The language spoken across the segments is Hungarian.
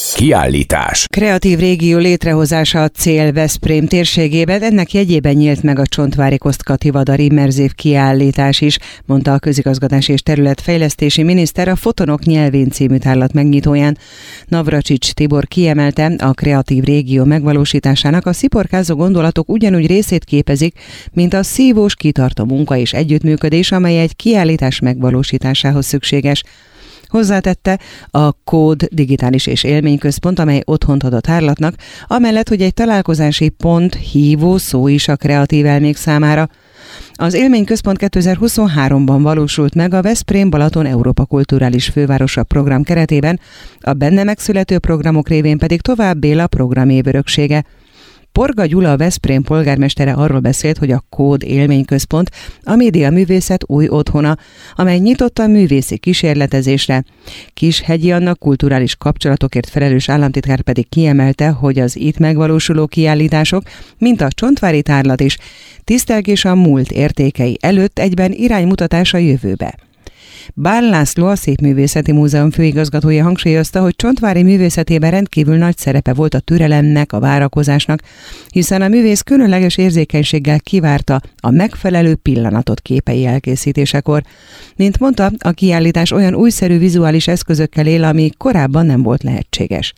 Kiállítás. Kreatív régió létrehozása a cél Veszprém térségében, ennek jegyében nyílt meg a Csontvári Kostka Tivadar immerzív kiállítás is, mondta a közigazgatási és területfejlesztési miniszter a Fotonok nyelvén című tárlat megnyitóján. Navracsics Tibor kiemelte, a kreatív régió megvalósításának a sziporkázó gondolatok ugyanúgy részét képezik, mint a szívós, kitartó munka és együttműködés, amely egy kiállítás megvalósításához szükséges. Hozzátette, a Kód digitális és élményközpont, amely otthont ad a tárlatnak, amellett, hogy egy találkozási pont, hívó szó is a kreatív elmék számára. Az élményközpont 2023-ban valósult meg a Veszprém-Balaton Európa Kulturális Fővárosa program keretében, a benne megszülető programok révén pedig tovább él a programév öröksége. Porga Gyula, a Veszprém polgármestere arról beszélt, hogy a Kód élményközpont a médiaművészet új otthona, amely nyitott a művészi kísérletezésre. Kishegyi Anna kulturális kapcsolatokért felelős államtitkár pedig kiemelte, hogy az itt megvalósuló kiállítások, mint a Csontvári tárlat is, tisztelgés a múlt értékei előtt, egyben iránymutatás a jövőbe. Bán László, a Szépművészeti Múzeum főigazgatója hangsúlyozta, hogy Csontvári művészetében rendkívül nagy szerepe volt a türelemnek, a várakozásnak, hiszen a művész különleges érzékenységgel kivárta a megfelelő pillanatot képei elkészítésekor. Mint mondta, a kiállítás olyan újszerű vizuális eszközökkel él, ami korábban nem volt lehetséges.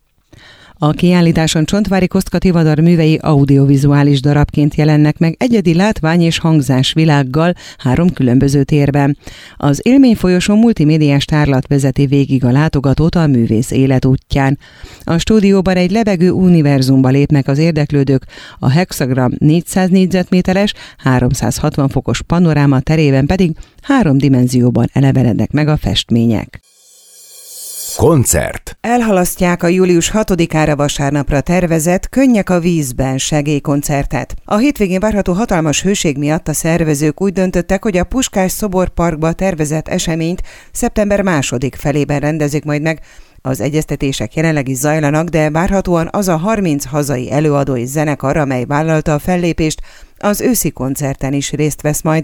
A kiállításon Csontvári Kostka Tivadar művei audiovizuális darabként jelennek meg egyedi látvány- és hangzásvilággal 3 különböző térben. Az élményfolyosó multimédiás tárlat vezeti végig a látogatót a művész életútján. A stúdióban egy lebegő univerzumba lépnek az érdeklődők, a Hexagram 400 négyzetméteres, 360 fokos panoráma terében pedig 3 dimenzióban elevenednek meg a festmények. Koncert. Elhalasztják a július 6-ára vasárnapra tervezett Könnyek a vízben segélykoncertet. A hétvégén várható hatalmas hőség miatt a szervezők úgy döntöttek, hogy a Puskás Szoborparkba tervezett eseményt szeptember 2. felében rendezik majd meg. Az egyeztetések jelenleg is zajlanak, de várhatóan az a 30 hazai előadó és zenekar, amely vállalta a fellépést, az őszi koncerten is részt vesz majd.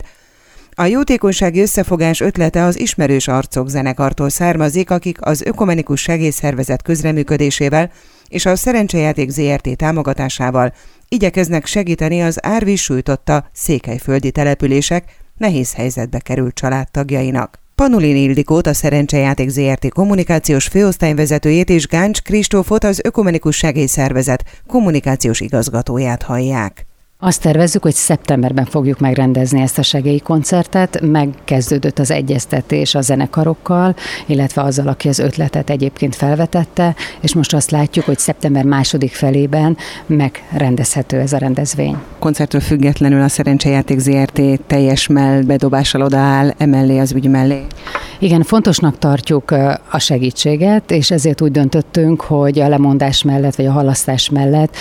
A jótékonysági összefogás ötlete az Ismerős Arcok zenekartól származik, akik az Ökumenikus Segélyszervezet közreműködésével és a Szerencsejáték Zrt. Támogatásával igyekeznek segíteni az árvíz sújtotta székelyföldi települések nehéz helyzetbe került családtagjainak. Panulin Ildikót, a Szerencsejáték Zrt. Kommunikációs főosztályvezetőjét és Gáncs Kristófot, az Ökumenikus Segélyszervezet kommunikációs igazgatóját hallják. Azt tervezzük, hogy szeptemberben fogjuk megrendezni ezt a segélykoncertet. Megkezdődött az egyeztetés a zenekarokkal, illetve azzal, aki az ötletet egyébként felvetette, és most azt látjuk, hogy szeptember 2. felében megrendezhető ez a rendezvény. Koncerttől függetlenül a Szerencsejáték Zrt. Teljes bedobással odaáll emellé az ügy mellé. Igen, fontosnak tartjuk a segítséget, és ezért úgy döntöttünk, hogy a lemondás mellett, vagy a halasztás mellett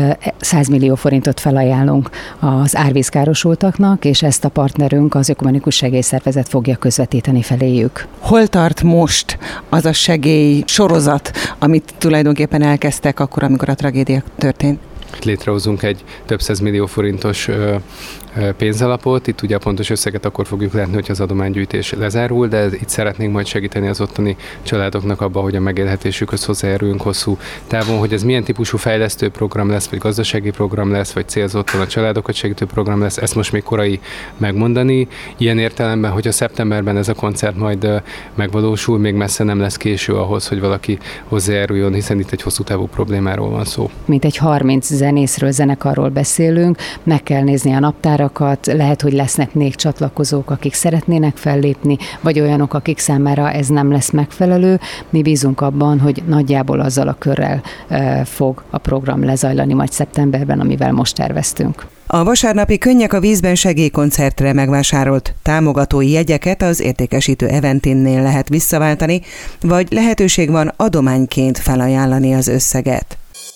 100 millió forintot felajánlunk az árvízkárosultaknak, és ezt a partnerünk, az Ökumenikus Segélyszervezet fogja közvetíteni feléjük. Hol tart most az a segély sorozat, amit tulajdonképpen elkezdtek akkor, amikor a tragédia történt? Létrehozunk egy több 100 millió forintos pénzalapot. Itt ugye a pontos összeget akkor fogjuk látni, hogy az adománygyűjtés lezárul, de itt szeretnénk majd segíteni az ottani családoknak abban, hogy a megélhetésükhöz hozzájáruljunk hosszú távon, hogy ez milyen típusú fejlesztő program lesz, vagy gazdasági program lesz, vagy célzottan a családokat segítő program lesz, ezt most még korai megmondani. Ilyen értelemben, hogy a szeptemberben ez a koncert majd megvalósul, még messze nem lesz késő ahhoz, hogy valaki hozzájáruljon, hiszen itt egy hosszú távú problémáról van szó. Mint egy 30 zenészről, zenekarról beszélünk, meg kell nézni a naptárakat, lehet, hogy lesznek még csatlakozók, akik szeretnének fellépni, vagy olyanok, akik számára ez nem lesz megfelelő. Mi bízunk abban, hogy nagyjából azzal a körrel fog a program lezajlani majd szeptemberben, amivel most terveztünk. A vasárnapi Könnyek a vízben segélykoncertre megvásárolt támogatói jegyeket az értékesítő Eventinnél lehet visszaváltani, vagy lehetőség van adományként felajánlani az összeget.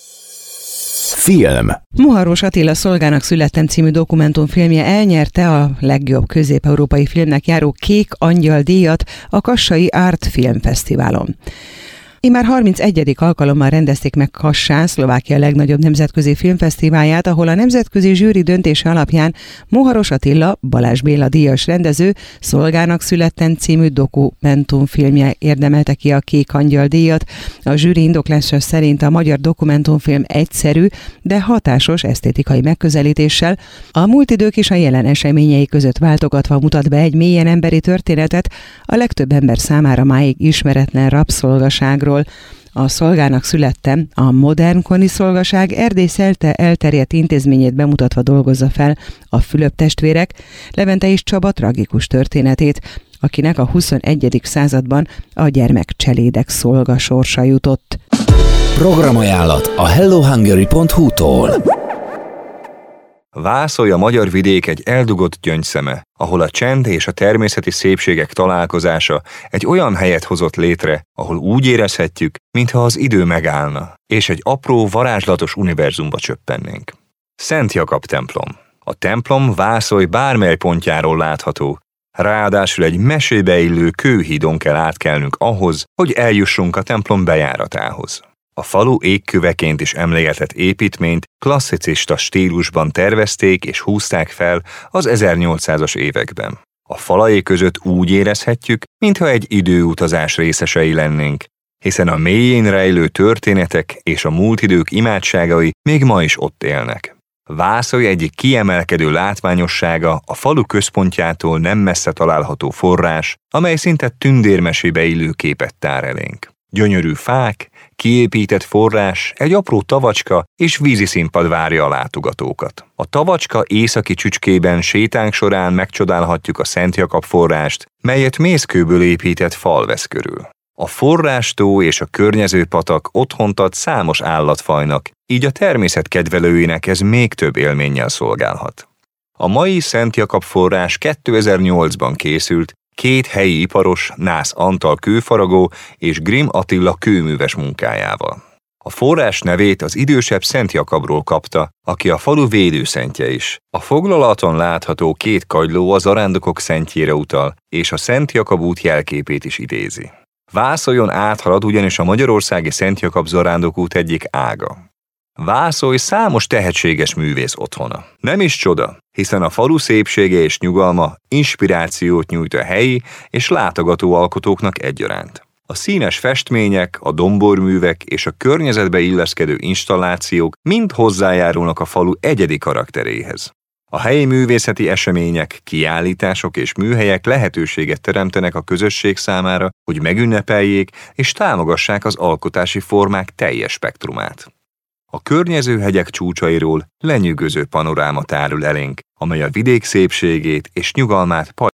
Film. Moharos Attila Szolgának születtem című dokumentumfilmje elnyerte a legjobb közép-európai filmnek járó Kék Angyal díjat a Kassai Art Film Fesztiválon. Immár 31. alkalommal rendezték meg Kassán, Szlovákia legnagyobb nemzetközi filmfesztiválját, ahol a nemzetközi zsűri döntése alapján Moharos Attila, Balázs Béla díjas rendező Szolgának születtem című dokumentumfilmje érdemelte ki a Kék Angyal díjat. A zsűri indoklása szerint a magyar dokumentumfilm egyszerű, de hatásos esztétikai megközelítéssel, a múlt idők és a jelen eseményei között váltogatva mutat be egy mélyen emberi történetet a legtöbb ember számára máig ismeretlen rabszolgaságról. A Szolgának születtem, a modern koni szolgaság Erdély szerte elterjedt intézményét bemutatva dolgozza fel a Fülöp-testvérek, Levente és Csaba tragikus történetét, akinek a 21. században a gyermekcselédek szolga sorsa jutott. Programajánlat a hellohungary.hu-tól. Vászolj a magyar vidék egy eldugott gyöngyszeme, ahol a csend és a természeti szépségek találkozása egy olyan helyet hozott létre, ahol úgy érezhetjük, mintha az idő megállna, és egy apró, varázslatos univerzumba csöppennénk. Szent Jakab templom. A templom Vászolj bármely pontjáról látható, ráadásul egy mesébe illő kőhídon kell átkelnünk ahhoz, hogy eljussunk a templom bejáratához. A falu égköveként is emlegetett építményt klasszicista stílusban tervezték és húzták fel az 1800-as években. A falai között úgy érezhetjük, mintha egy időutazás részesei lennénk, hiszen a mélyén rejlő történetek és a múlt idők imádságai még ma is ott élnek. Vászolj egyik kiemelkedő látványossága a falu központjától nem messze található forrás, amely szinte tündérmesébe illő képet tár elénk. Gyönyörű fák, kiépített forrás, egy apró tavacska és víziszínpad várja a látogatókat. A tavacska északi csücskében sétánk során megcsodálhatjuk a Szent Jakab forrást, melyet mészkőből épített fal vesz körül. A forrástó és a környező patak otthont ad számos állatfajnak, így a természet kedvelőinek ez még több élménnyel szolgálhat. A mai Szent Jakab forrás 2008-ban készült, 2 helyi iparos, Nász Antal kőfaragó és Grimm Attila kőműves munkájával. A forrás nevét az idősebb Szent Jakabról kapta, aki a falu védőszentje is. A foglalaton látható 2 kagyló a zarándokok szentjére utal, és a Szent Jakab út jelképét is idézi. Vászoljon áthalad ugyanis a magyarországi Szent Jakab zarándokút egyik ága. Vászolj számos tehetséges művész otthona. Nem is csoda, hiszen a falu szépsége és nyugalma inspirációt nyújt a helyi és látogató alkotóknak egyaránt. A színes festmények, a domborművek és a környezetbe illeszkedő installációk mind hozzájárulnak a falu egyedi karakteréhez. A helyi művészeti események, kiállítások és műhelyek lehetőséget teremtenek a közösség számára, hogy megünnepeljék és támogassák az alkotási formák teljes spektrumát. A környező hegyek csúcsairól lenyűgöző panoráma tárul elénk, amely a vidék szépségét és nyugalmát